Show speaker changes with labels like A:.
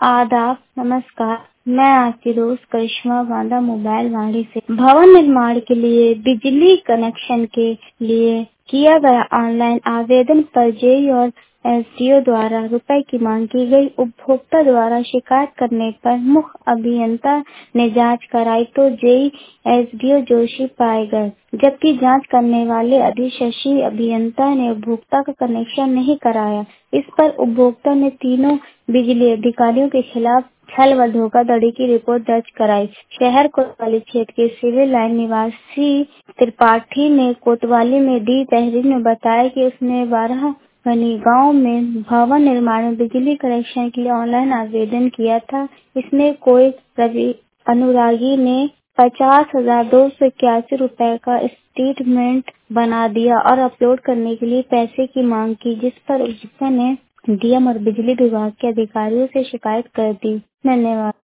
A: आदाब, नमस्कार। मैं आपकी दोस्त करिश्मा बांदा मोबाइल वाणी से भवन निर्माण के लिए बिजली कनेक्शन के लिए किया गया ऑनलाइन आवेदन पर जेई और एसडीओ द्वारा रुपए की मांग की गई। उपभोक्ता द्वारा शिकायत करने पर मुख्य अभियंता ने जांच कराई तो जेई एसडीओ दोषी पाए गए, जबकि जांच करने वाले अधिशासी अभियंता ने उपभोक्ता का कनेक्शन नहीं कराया। इस पर उपभोक्ता ने तीनों बिजली अधिकारियों के खिलाफ छल व धोखाधड़ी की रिपोर्ट दर्ज कराई। शहर कोतवाली क्षेत्र के सिविल लाइन निवासी त्रिपाठी ने कोतवाली में दी तहरीर में बताया कि उसने 12 बनी गांव में भवन निर्माण में बिजली कनेक्शन के लिए ऑनलाइन आवेदन किया था। इसमें कोई रवि अनुरागी ने 50,281 रुपए का स्टेटमेंट बना दिया और अपलोड करने के लिए पैसे की मांग की, जिस पर उपभोक्ता ने डीएम और बिजली विभाग के अधिकारियों से शिकायत कर दी। धन्यवाद।